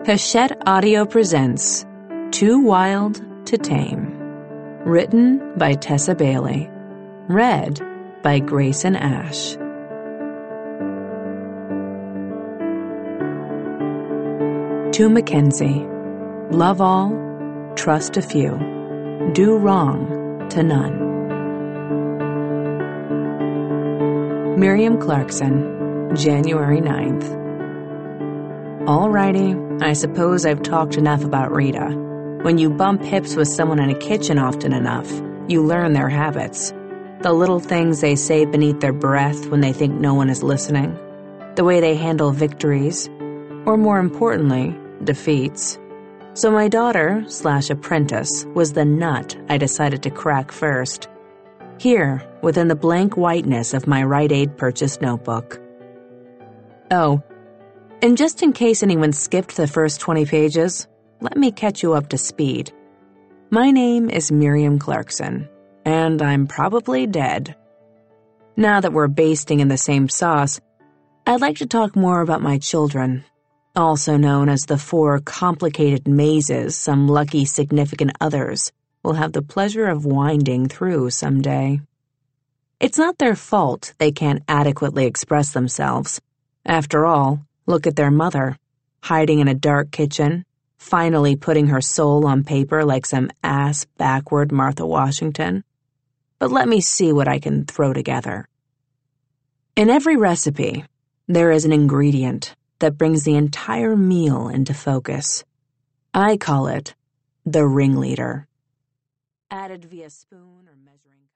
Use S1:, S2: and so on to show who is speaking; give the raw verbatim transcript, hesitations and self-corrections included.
S1: Hachette Audio presents Too Wild to Tame. Written by Tessa Bailey. Read by Grayson Ash. To Mackenzie. Love all, trust a few. Do wrong to none. Miriam Clarkson, January ninth. Alrighty, I suppose I've talked enough about Rita. When you bump hips with someone in a kitchen often enough, you learn their habits. The little things they say beneath their breath when they think no one is listening. The way they handle victories, or more importantly, defeats. So my daughter, slash apprentice, was the nut I decided to crack first. Here, within the blank whiteness of my Rite Aid purchased notebook. Oh, and just in case anyone skipped the first twenty pages, let me catch you up to speed. My name is Miriam Clarkson, and I'm probably dead. Now that we're basting in the same sauce, I'd like to talk more about my children, also known as the four complicated mazes some lucky significant others will have the pleasure of winding through someday. It's not their fault they can't adequately express themselves. After all, look at their mother, hiding in a dark kitchen, finally putting her soul on paper like some ass backward Martha Washington. But let me see what I can throw together. In every recipe, there is an ingredient that brings the entire meal into focus. I call it the ringleader. Added via spoon or measuring